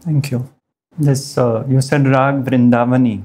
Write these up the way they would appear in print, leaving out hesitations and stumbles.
Thank you. This you said Rag Vrindavani.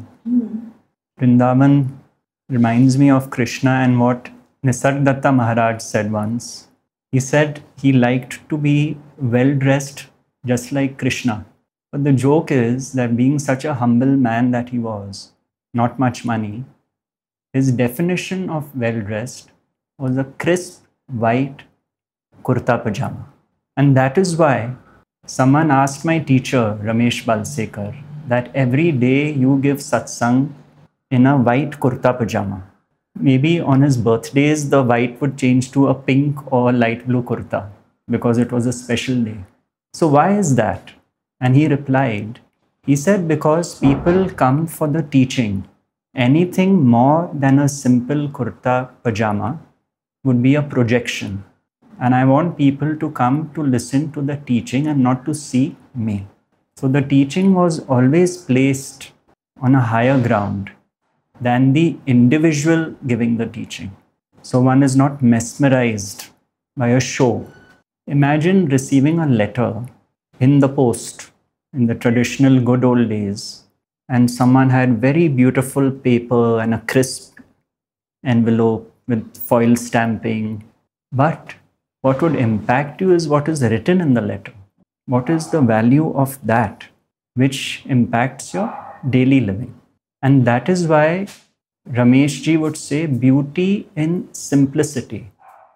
Vrindavan reminds me of Krishna and what Nisargadatta Maharaj said once. He said he liked to be well dressed just like Krishna. But the joke is that being such a humble man that he was, not much money, his definition of well dressed was a crisp white kurta pajama. And that is why someone asked my teacher, Ramesh Balsekar, that every day you give satsang in a white kurta pajama. Maybe on his birthdays, the white would change to a pink or light blue kurta because it was a special day. So, why is that? And he replied, he said, because people come for the teaching. Anything more than a simple kurta pajama would be a projection. And I want people to come to listen to the teaching and not to see me. So the teaching was always placed on a higher ground than the individual giving the teaching. So one is not mesmerized by a show. Imagine receiving a letter in the post in the traditional good old days, and someone had very beautiful paper and a crisp envelope with foil stamping. But what would impact you is what is written in the letter. What is the value of that which impacts your daily living? And that is why Ramesh ji would say beauty in simplicity.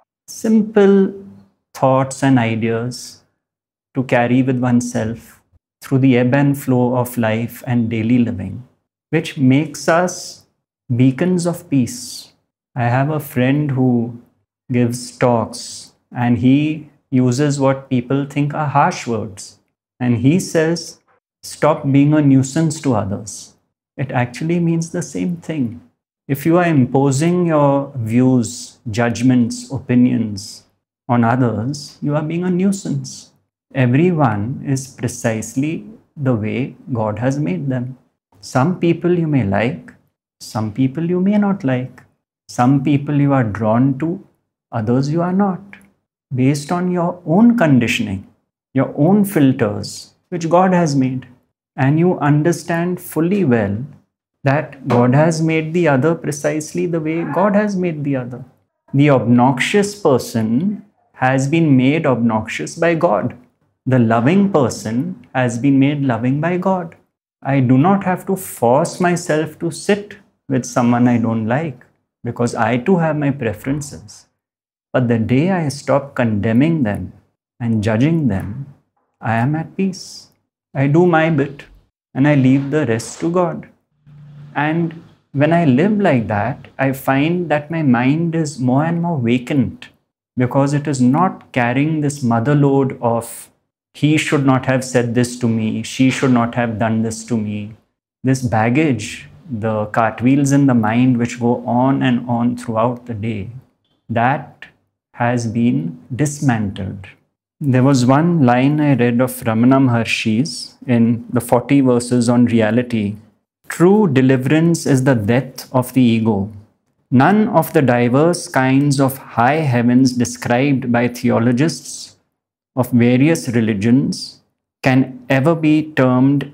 Simple thoughts and ideas to carry with oneself through the ebb and flow of life and daily living, which makes us beacons of peace. I have a friend who gives talks and he uses what people think are harsh words. And he says, stop being a nuisance to others. It actually means the same thing. If you are imposing your views, judgments, opinions on others, you are being a nuisance. Everyone is precisely the way God has made them. Some people you may like, some people you may not like. Some people you are drawn to, others you are not. Based on your own conditioning, your own filters, which God has made. And you understand fully well that God has made the other precisely the way God has made the other. The obnoxious person has been made obnoxious by God. The loving person has been made loving by God. I do not have to force myself to sit with someone I don't like because I too have my preferences. But the day I stop condemning them and judging them, I am at peace. I do my bit and I leave the rest to God. And when I live like that, I find that my mind is more and more vacant because it is not carrying this mother load of he should not have said this to me, she should not have done this to me. This baggage, the cartwheels in the mind which go on and on throughout the day, that has been dismantled. There was one line I read of Ramana Maharshi's in the 40 verses on reality. True deliverance is the death of the ego. None of the diverse kinds of high heavens described by theologists of various religions can ever be termed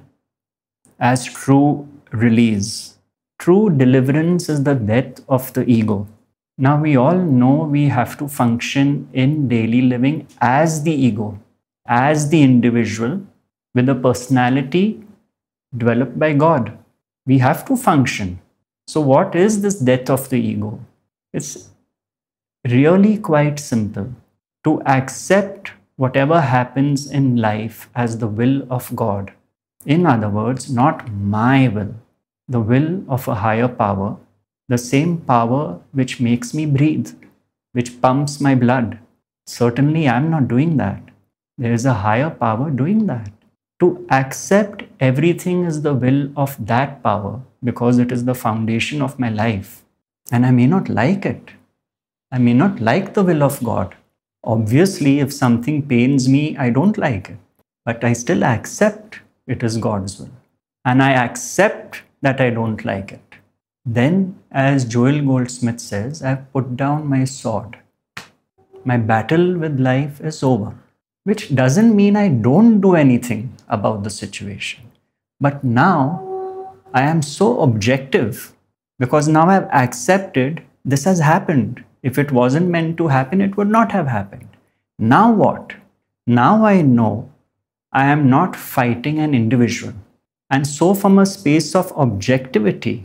as true release. True deliverance is the death of the ego. Now we all know we have to function in daily living as the ego, as the individual with a personality developed by God. We have to function. So what is this death of the ego? It's really quite simple. To accept whatever happens in life as the will of God. In other words, not my will, the will of a higher power, the same power which makes me breathe, which pumps my blood. Certainly, I'm not doing that. There is a higher power doing that. To accept everything is the will of that power because it is the foundation of my life. And I may not like it. I may not like the will of God. Obviously, if something pains me, I don't like it. But I still accept it is God's will. And I accept that I don't like it. Then, as Joel Goldsmith says, I've put down my sword. My battle with life is over. which doesn't mean I don't do anything about the situation. But now I am so objective because now I've accepted this has happened. If it wasn't meant to happen, it would not have happened. Now what? Now I know I am not fighting an individual. And so, from a space of objectivity,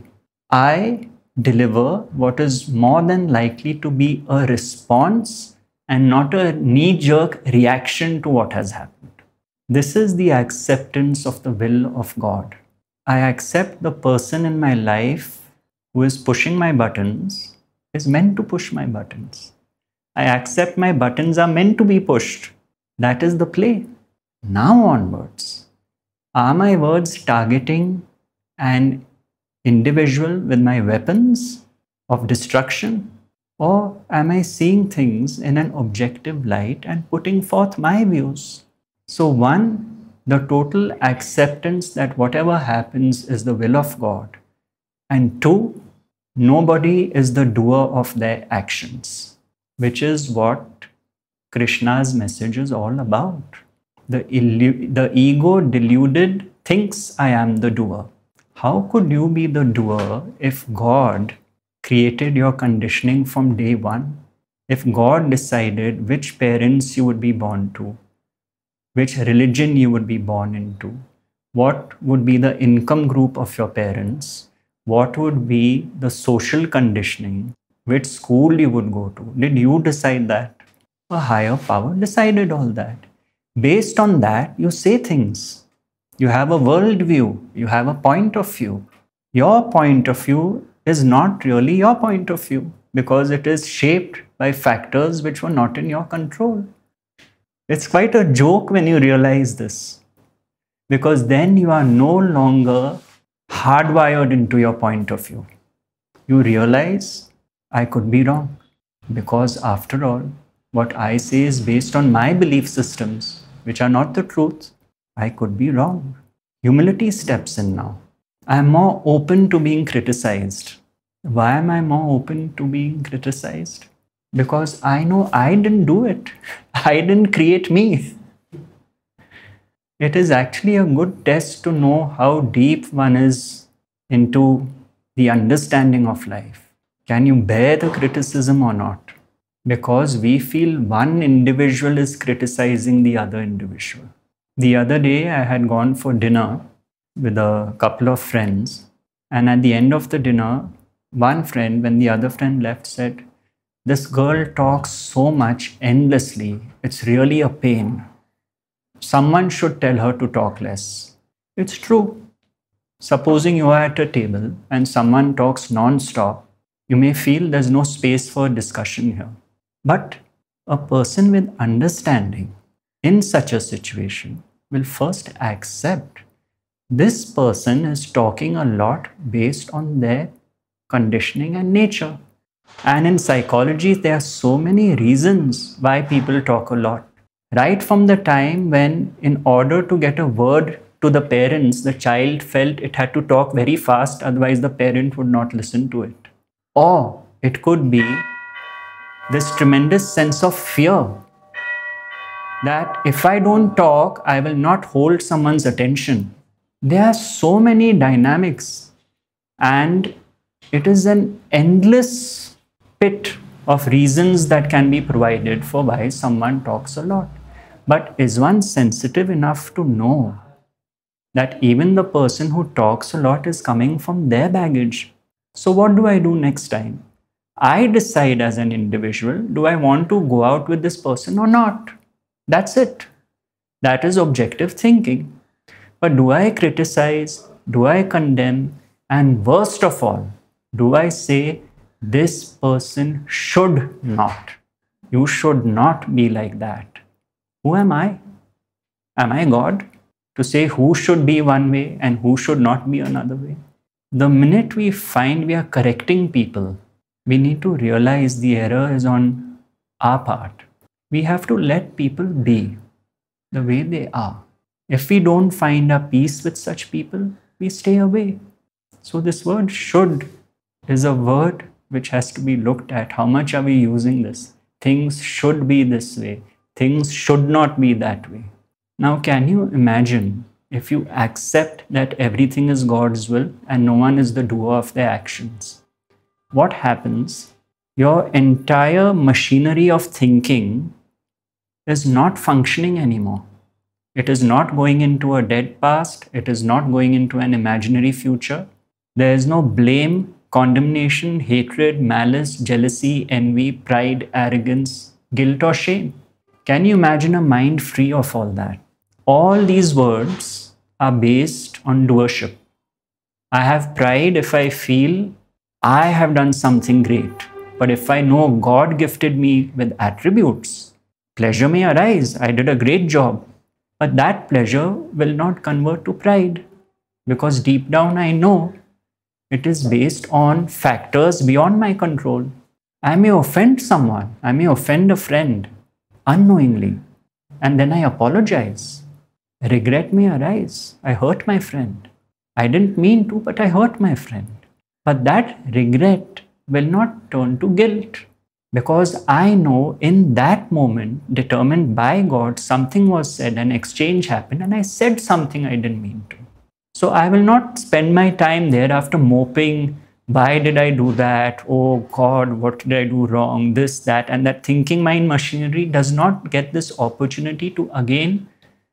I deliver what is more than likely to be a response and not a knee-jerk reaction to what has happened. This is the acceptance of the will of God. I accept the person in my life who is pushing my buttons is meant to push my buttons. I accept my buttons are meant to be pushed. That is the play. Now onwards, are my words targeting an individual with my weapons of destruction? Or am I seeing things in an objective light and putting forth my views? So one, the total acceptance that whatever happens is the will of God. And two, nobody is the doer of their actions, which is what Krishna's message is all about. The ego deluded thinks I am the doer. How could you be the doer if God created your conditioning from day one? If God decided which parents you would be born to, which religion you would be born into, what would be the income group of your parents, what would be the social conditioning, which school you would go to, did you decide that? A higher power decided all that. Based on that, you say things. You have a worldview. You have a point of view. Your point of view is not really your point of view because it is shaped by factors which were not in your control. It's quite a joke when you realize this, because then you are no longer hardwired into your point of view. You realize, I could be wrong, because after all, what I say is based on my belief systems, which are not the truth. I could be wrong. Humility steps in now. I am more open to being criticized. Why am I more open to being criticized? Because I know I didn't do it. I didn't create me. It is actually a good test to know how deep one is into the understanding of life. Can you bear the criticism or not? Because we feel one individual is criticizing the other individual. The other day, I had gone for dinner with a couple of friends, and at the end of the dinner, one friend, when the other friend left, said, "This girl talks so much endlessly, it's really a pain. Someone should tell her to talk less." It's true. Supposing you are at a table and someone talks non-stop, you may feel there's no space for discussion here. But a person with understanding in such a situation will first accept this person is talking a lot based on their conditioning and nature. And in psychology, there are so many reasons why people talk a lot. Right from the time when, in order to get a word to the parents, the child felt it had to talk very fast, otherwise the parent would not listen to it. Or it could be this tremendous sense of fear that if I don't talk, I will not hold someone's attention. There are so many dynamics, and it is an endless pit of reasons that can be provided for why someone talks a lot. But is one sensitive enough to know that even the person who talks a lot is coming from their baggage? So what do I do next time? I decide as an individual, do I want to go out with this person or not? That's it. That is objective thinking. But do I criticize? Do I condemn? And worst of all, do I say, this person should not? You should not be like that. Who am I? Am I God? To say who should be one way and who should not be another way? The minute we find we are correcting people, we need to realize the error is on our part. We have to let people be the way they are. If we don't find a peace with such people, we stay away. So this word should is a word which has to be looked at. How much are we using this? Things should be this way. Things should not be that way. Now, can you imagine if you accept that everything is God's will and no one is the doer of their actions? What happens? Your entire machinery of thinking is not functioning anymore. It is not going into a dead past. It is not going into an imaginary future. There is no blame, condemnation, hatred, malice, jealousy, envy, pride, arrogance, guilt, or shame. Can you imagine a mind free of all that? All these words are based on doership. I have pride if I feel I have done something great. But if I know God gifted me with attributes, pleasure may arise. I did a great job. But that pleasure will not convert to pride, because deep down I know it is based on factors beyond my control. I may offend someone. I may offend a friend unknowingly. And then I apologize. Regret may arise. I hurt my friend. I didn't mean to, but I hurt my friend. But that regret will not turn to guilt, because I know in that moment, determined by God, something was said, an exchange happened, and I said something I didn't mean to. So I will not spend my time thereafter moping, why did I do that? Oh God, what did I do wrong? This, that, and that thinking mind machinery does not get this opportunity to again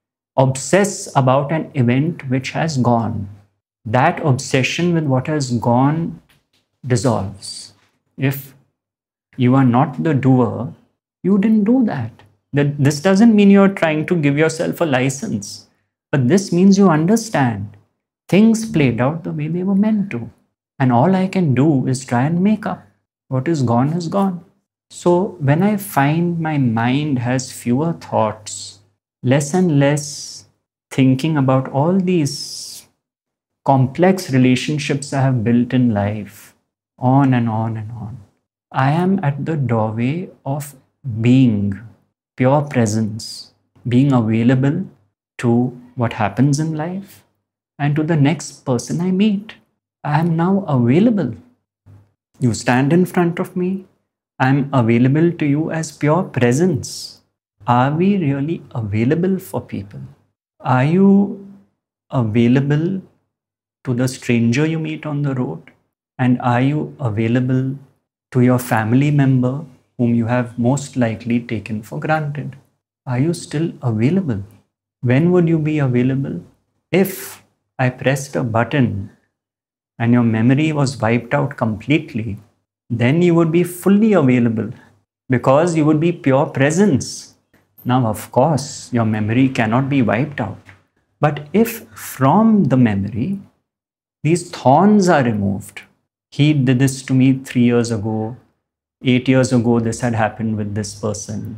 obsess about an event which has gone. That obsession with what has gone dissolves. If you are not the doer, you didn't do that. This doesn't mean you're trying to give yourself a license, but this means you understand things played out the way they were meant to. And all I can do is try and make up. What is gone is gone. So when I find my mind has fewer thoughts, less and less thinking about all these complex relationships I have built in life, on and on and on, I am at the doorway of being, pure presence, being available to what happens in life and to the next person I meet. I am now available. You stand in front of me. I am available to you as pure presence. Are we really available for people? Are you available to the stranger you meet on the road? And are you available to your family member whom you have most likely taken for granted? Are you still available? When would you be available? If I pressed a button and your memory was wiped out completely, then you would be fully available because you would be pure presence. Now, of course, your memory cannot be wiped out. But if from the memory, these thorns are removed, he did this to me 3 years ago, 8 years ago, this had happened with this person.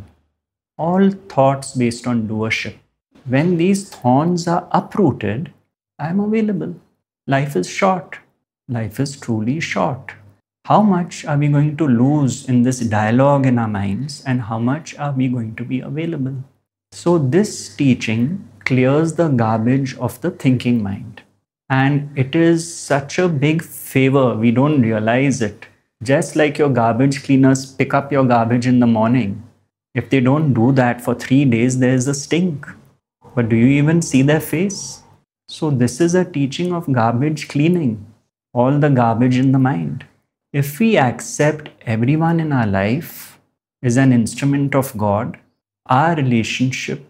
All thoughts based on doership. When these thorns are uprooted, I am available. Life is short. Life is truly short. How much are we going to lose in this dialogue in our minds, and how much are we going to be available? So this teaching clears the garbage of the thinking mind. And it is such a big favor, we don't realize it. Just like your garbage cleaners pick up your garbage in the morning. If they don't do that for 3 days, there is a stink. But do you even see their face? So this is a teaching of garbage cleaning, all the garbage in the mind. If we accept everyone in our life is an instrument of God, our relationship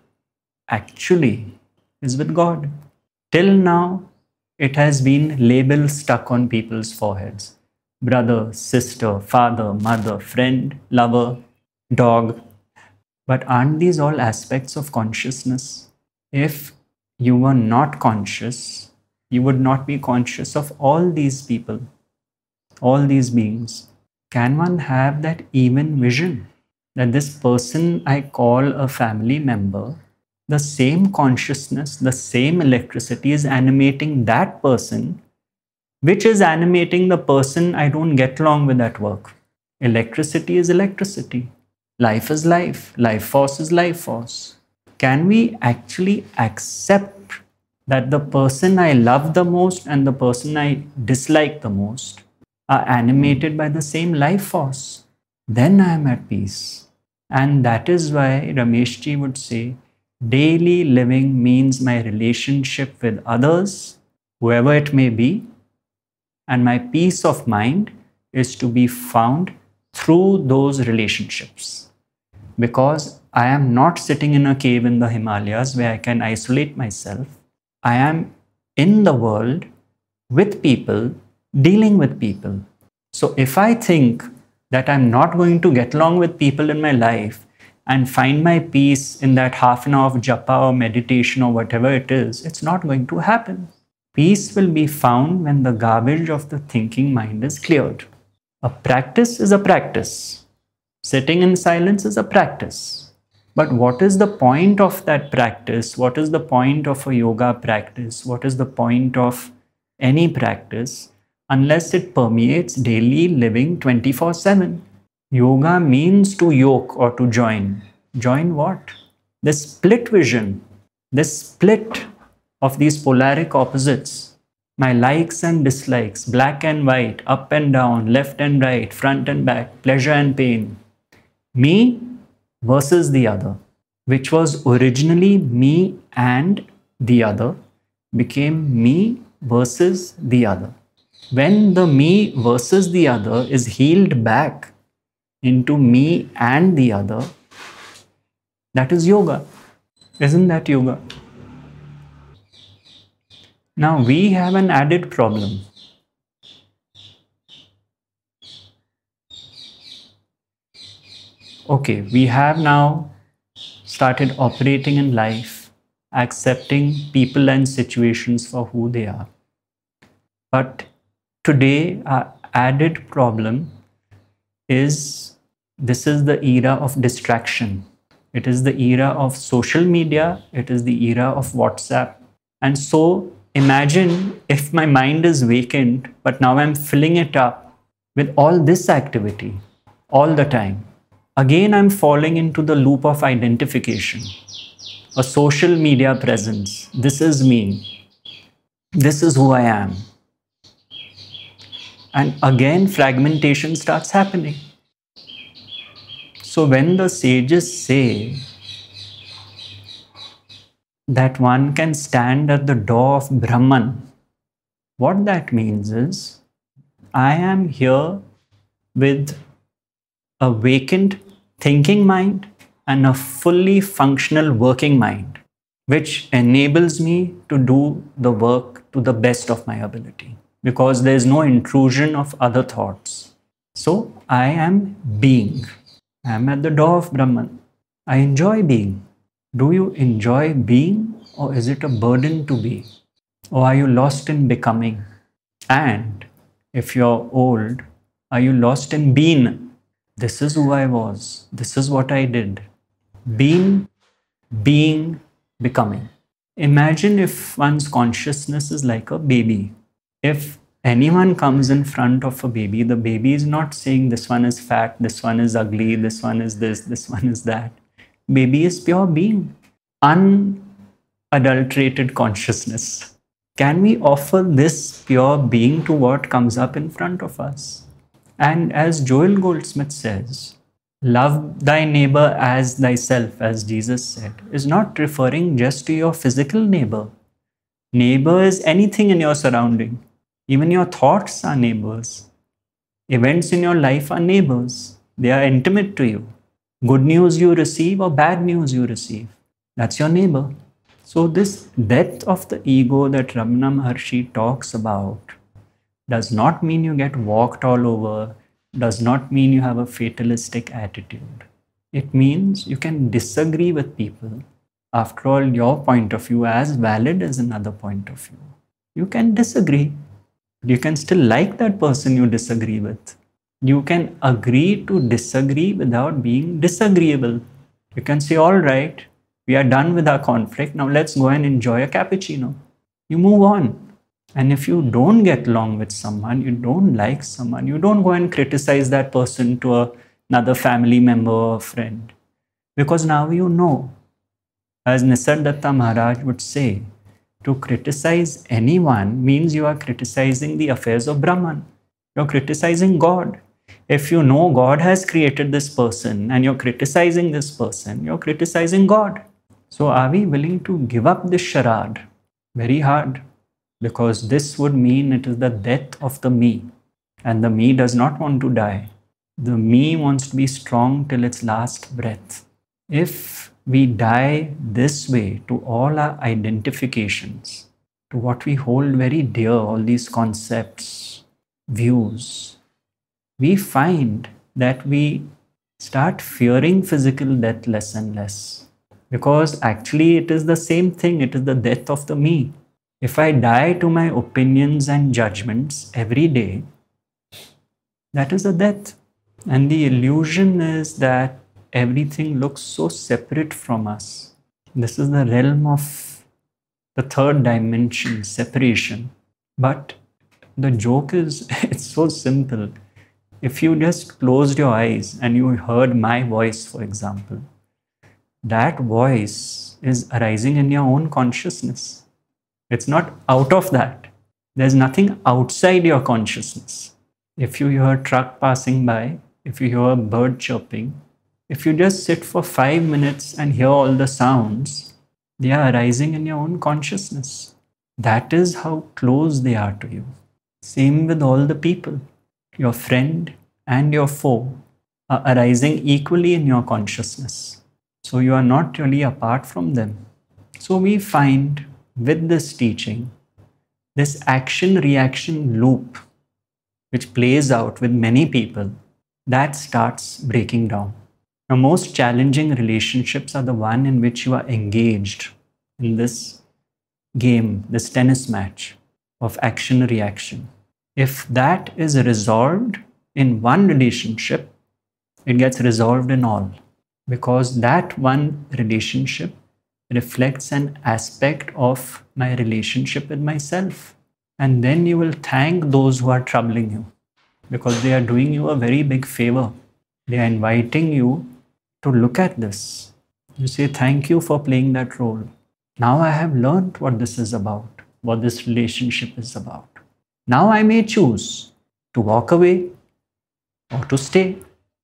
actually is with God. Till now, it has been labels stuck on people's foreheads. Brother, sister, father, mother, friend, lover, dog. But aren't these all aspects of consciousness? If you were not conscious, you would not be conscious of all these people, all these beings. Can one have that even vision that this person I call a family member, the same consciousness, the same electricity is animating that person, which is animating the person I don't get along with at work? Electricity is electricity. Life is life. Life force is life force. Can we actually accept that the person I love the most and the person I dislike the most are animated by the same life force? Then I am at peace. And that is why Rameshji would say, daily living means my relationship with others, whoever it may be, and my peace of mind is to be found through those relationships. Because I am not sitting in a cave in the Himalayas where I can isolate myself. I am in the world with people, dealing with people. So if I think that I'm not going to get along with people in my life and find my peace in that half an hour of japa or meditation or whatever it is, it's not going to happen. Peace will be found when the garbage of the thinking mind is cleared. A practice is a practice. Sitting in silence is a practice. But what is the point of that practice? What is the point of a yoga practice? What is the point of any practice unless it permeates daily living 24/7? Yoga means to yoke or to join. Join what? The split vision, the split of these polaric opposites. My likes and dislikes, black and white, up and down, left and right, front and back, pleasure and pain. Me versus the other, which was originally me and the other, became me versus the other. When the me versus the other is healed back into me and the other, that is yoga. Isn't that yoga? Now we have an added problem. Okay, we have now started operating in life, accepting people and situations for who they are. But today, our added problem is this is the era of distraction. It is the era of social media. It is the era of WhatsApp. And so imagine if my mind is vacant, but now I'm filling it up with all this activity all the time. Again, I'm falling into the loop of identification, a social media presence. This is me. This is who I am. And again, fragmentation starts happening. So when the sages say that one can stand at the door of Brahman, what that means is, I am here with a vacant thinking mind and a fully functional working mind, which enables me to do the work to the best of my ability, because there is no intrusion of other thoughts. So I am being. I am at the door of Brahman. I enjoy being. Do you enjoy being, or is it a burden to be? Or are you lost in becoming? And if you're old, are you lost in being? This is who I was. This is what I did. Being, becoming. Imagine if one's consciousness is like a baby. If anyone comes in front of a baby, the baby is not saying this one is fat, this one is ugly, this one is this one is that. Baby is pure being, unadulterated consciousness. Can we offer this pure being to what comes up in front of us? And as Joel Goldsmith says, love thy neighbor as thyself, as Jesus said, is not referring just to your physical neighbor. Neighbor is anything in your surrounding. Even your thoughts are neighbors. Events in your life are neighbors. They are intimate to you. Good news you receive or bad news you receive, that's your neighbor. So this death of the ego that Ramana Maharshi talks about does not mean you get walked all over, does not mean you have a fatalistic attitude. It means you can disagree with people. After all, your point of view as valid as another point of view. You can disagree. You can still like that person you disagree with. You can agree to disagree without being disagreeable. You can say, all right, we are done with our conflict. Now let's go and enjoy a cappuccino. You move on. And if you don't get along with someone, you don't like someone, you don't go and criticize that person to another family member or friend. Because now you know. As Nisargadatta Maharaj would say, to criticize anyone means you are criticizing the affairs of Brahman. You're criticizing God. If you know God has created this person and you're criticizing this person, you're criticizing God. So are we willing to give up this charade? Very hard, because this would mean it is the death of the me. And the me does not want to die. The me wants to be strong till its last breath. If we die this way to all our identifications, to what we hold very dear, all these concepts, views, we find that we start fearing physical death less and less. Because actually it is the same thing, it is the death of the me. If I die to my opinions and judgments every day, that is a death. And the illusion is that everything looks so separate from us. This is the realm of the third dimension, separation. But the joke is, it's so simple. If you just closed your eyes and you heard my voice, for example, that voice is arising in your own consciousness. It's not out of that. There's nothing outside your consciousness. If you hear a truck passing by, if you hear a bird chirping, if you just sit for 5 minutes and hear all the sounds, they are arising in your own consciousness. That is how close they are to you. Same with all the people. Your friend and your foe are arising equally in your consciousness. So you are not really apart from them. So we find with this teaching, this action-reaction loop, which plays out with many people, that starts breaking down. The most challenging relationships are the one in which you are engaged in this game, this tennis match of action-reaction. If that is resolved in one relationship, it gets resolved in all. Because that one relationship reflects an aspect of my relationship with myself. And then you will thank those who are troubling you, because they are doing you a very big favor. They are inviting you to look at this. You say, thank you for playing that role. Now I have learned what this is about, what this relationship is about. Now I may choose to walk away or to stay.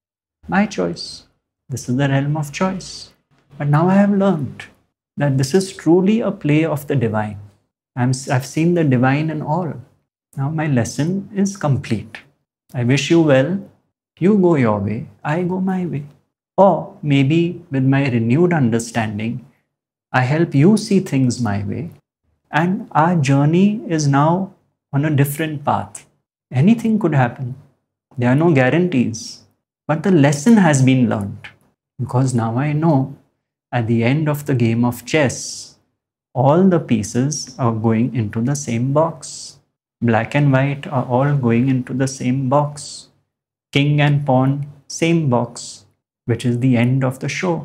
My choice. This is the realm of choice. But now I have learned that this is truly a play of the divine. I've seen the divine in all. Now my lesson is complete. I wish you well. You go your way, I go my way. Or maybe with my renewed understanding, I help you see things my way. And our journey is now on a different path. Anything could happen. There are no guarantees. But the lesson has been learned. Because now I know at the end of the game of chess, all the pieces are going into the same box. Black and white are all going into the same box. King and pawn, same box, which is the end of the show.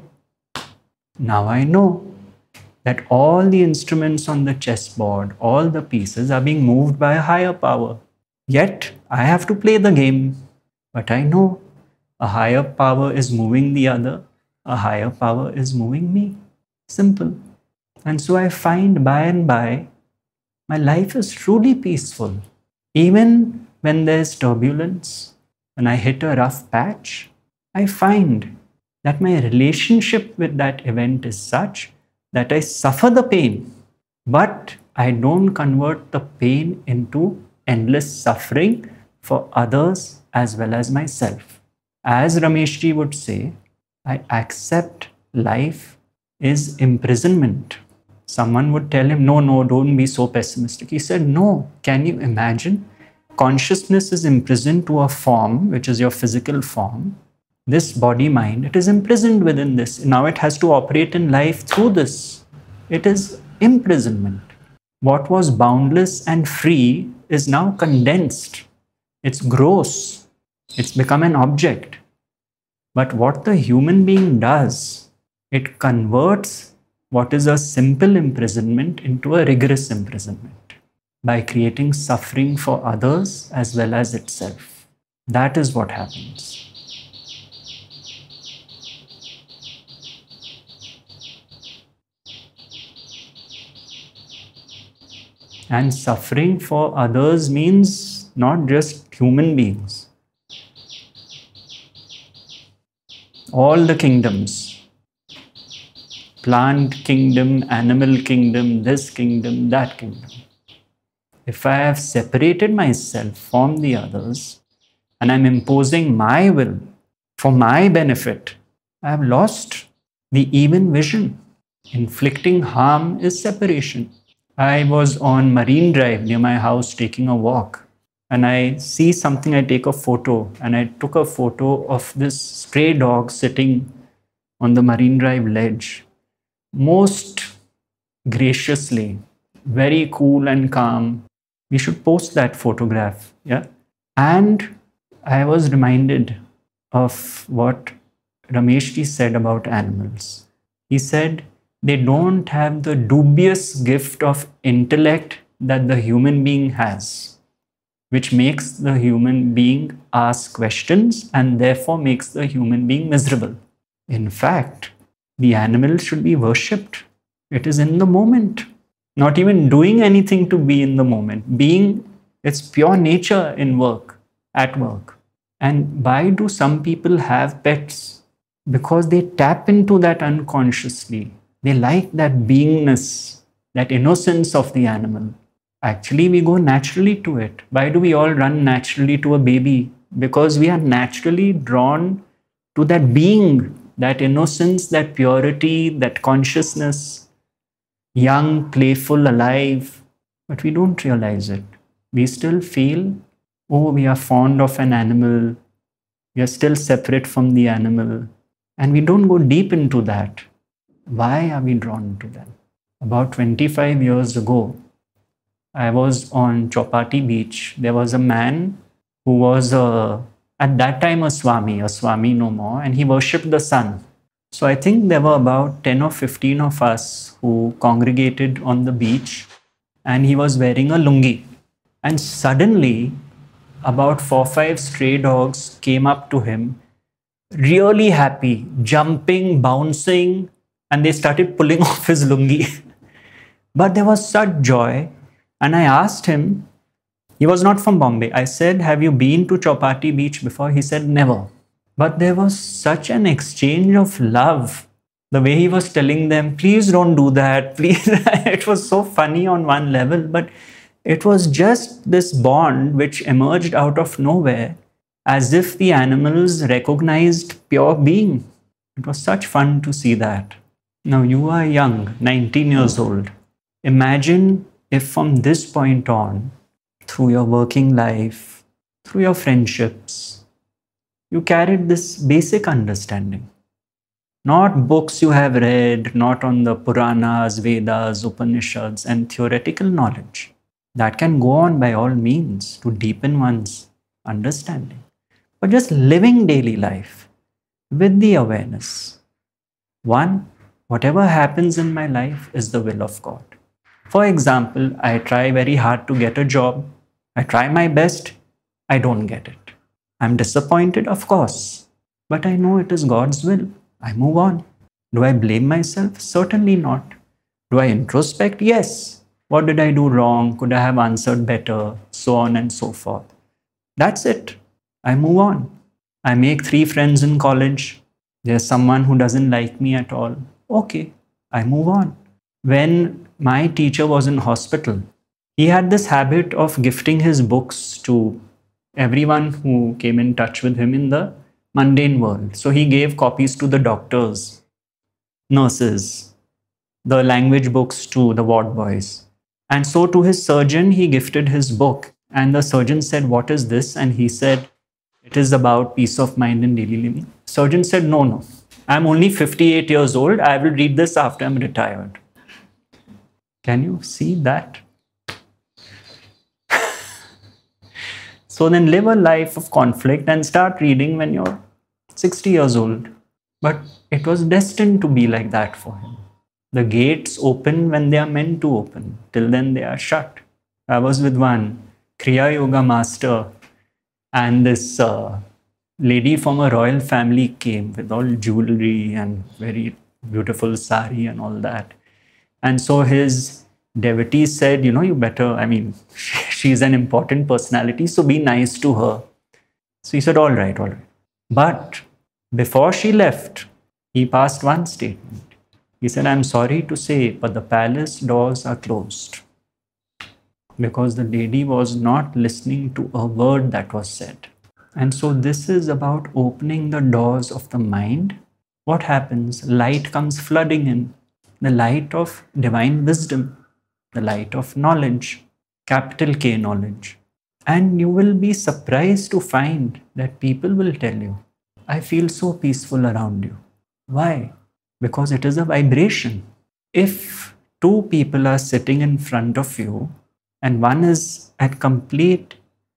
Now I know that all the instruments on the chessboard, all the pieces are being moved by a higher power. Yet I have to play the game. But I know a higher power is moving the other. A higher power is moving me. Simple. And so I find by and by, my life is truly peaceful. Even when there's turbulence, when I hit a rough patch, I find that my relationship with that event is such that I suffer the pain, but I don't convert the pain into endless suffering for others as well as myself. As Rameshji would say, I accept life is imprisonment. Someone would tell him, no, don't be so pessimistic. He said, no, can you imagine? Consciousness is imprisoned to a form, which is your physical form. This body mind, it is imprisoned within this. Now it has to operate in life through this. It is imprisonment. What was boundless and free is now condensed. It's gross. It's become an object. But what the human being does, it converts what is a simple imprisonment into a rigorous imprisonment by creating suffering for others as well as itself. That is what happens. And suffering for others means not just human beings. all the kingdoms, plant kingdom, animal kingdom, this kingdom, that kingdom. If I have separated myself from the others and I'm imposing my will for my benefit, I have lost the even vision. Inflicting harm is separation. I was on Marine Drive near my house taking a walk, and I see something, I take a photo, and I took a photo of this stray dog sitting on the Marine Drive ledge, most graciously, very cool and calm. We should post that photograph, yeah? And I was reminded of what Rameshji said about animals. He said they don't have the dubious gift of intellect that the human being has, which makes the human being ask questions and therefore makes the human being miserable. In fact, the animal should be worshipped. It is in the moment, not even doing anything to be in the moment. Being its pure nature in work, at work. And why do some people have pets? Because they tap into that unconsciously. They like that beingness, that innocence of the animal. Actually, we go naturally to it. Why do we all run naturally to a baby? Because we are naturally drawn to that being, that innocence, that purity, that consciousness, young, playful, alive. But we don't realize it. We still feel, oh, we are fond of an animal. We are still separate from the animal. And we don't go deep into that. Why are we drawn to that? About 25 years ago, I was on Chowpatty Beach. There was a man who was, at that time, a Swami no more, and he worshipped the sun. So I think there were about 10 or 15 of us who congregated on the beach, and he was wearing a lungi. And suddenly, about 4 or 5 stray dogs came up to him, really happy, jumping, bouncing, and they started pulling off his lungi. But there was such joy. And I asked him, he was not from Bombay. I said, have you been to Chowpatty Beach before? He said, never. But there was such an exchange of love. The way he was telling them, please don't do that, please. It was so funny on one level, but it was just this bond which emerged out of nowhere, as if the animals recognized pure being. It was such fun to see that. Now you are young, 19 years old. Imagine if from this point on, through your working life, through your friendships, you carried this basic understanding. Not books you have read, not on the Puranas, Vedas, Upanishads, and theoretical knowledge. That can go on by all means to deepen one's understanding. But just living daily life with the awareness. One, whatever happens in my life is the will of God. For example, I try very hard to get a job. I try my best. I don't get it. I'm disappointed, of course. But I know it is God's will. I move on. Do I blame myself? Certainly not. Do I introspect? Yes. What did I do wrong? Could I have answered better? So on and so forth. That's it. I move on. I make 3 friends in college. There's someone who doesn't like me at all. Okay, I move on. When my teacher was in hospital, he had this habit of gifting his books to everyone who came in touch with him in the mundane world. So he gave copies to the doctors, nurses, the language books to the ward boys. And so to his surgeon, he gifted his book. And the surgeon said, what is this? And he said, it is about peace of mind in daily living. Surgeon said, no. I'm only 58 years old. I will read this after I'm retired. Can you see that? So then live a life of conflict and start reading when you're 60 years old. But it was destined to be like that for him. The gates open when they are meant to open. Till then they are shut. I was with one Kriya Yoga master, and this lady from a royal family came with all jewelry and very beautiful sari and all that. And so his devotees said, you better, she's an important personality, so be nice to her. So he said, all right. But Before she left, he passed one statement. He said, I'm sorry to say, but the palace doors are closed. Because the lady was not listening to a word that was said. And so this is about opening the doors of the mind. What happens? Light comes flooding in. The light of divine wisdom, the light of knowledge, capital K knowledge. And you will be surprised to find that people will tell you, I feel so peaceful around you. Why? Because it is a vibration. If two people are sitting in front of you and one is at complete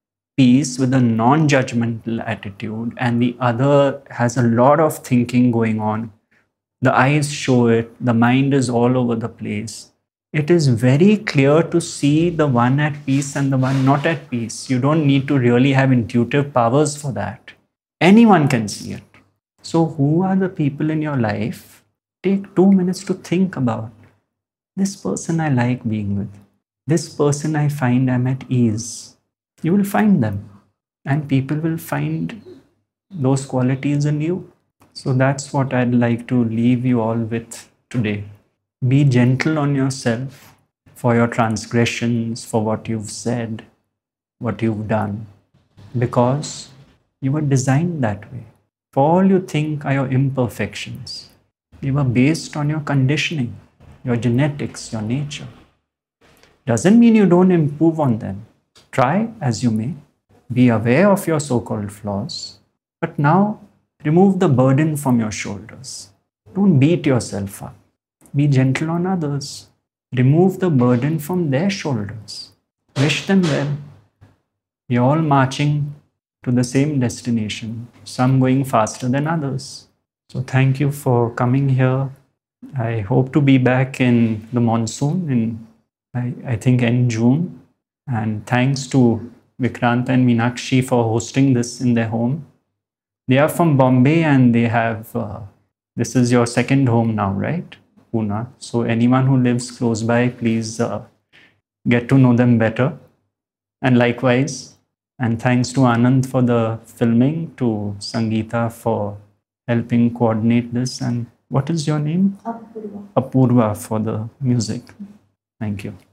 peace with a non-judgmental attitude and the other has a lot of thinking going on, the eyes show it, the mind is all over the place, it is very clear to see the one at peace and the one not at peace. You don't need to really have intuitive powers for that. Anyone can see it. So who are the people in your life? Take 2 minutes to think about this person I like being with. This person I find I'm at ease. You will find them. And people will find those qualities in you. So that's what I'd like to leave you all with today. Be gentle on yourself for your transgressions, for what you've said, what you've done. Because you were designed that way. For all you think are your imperfections, they were based on your conditioning, your genetics, your nature. Doesn't mean you don't improve on them. Try as you may. Be aware of your so-called flaws. But now, remove the burden from your shoulders. Don't beat yourself up. Be gentle on others. Remove the burden from their shoulders. Wish them well. We're all marching to the same destination, some going faster than others. So thank you for coming here. I hope to be back in the monsoon in, I think, end June. And thanks to Vikrant and Meenakshi for hosting this in their home. They are from Bombay and they have, this is your second home now, right? Pune. So anyone who lives close by, please get to know them better. And likewise, and thanks to Anand for the filming, to Sangeeta for helping coordinate this. And what is your name? Apurva. Apurva for the music. Thank you.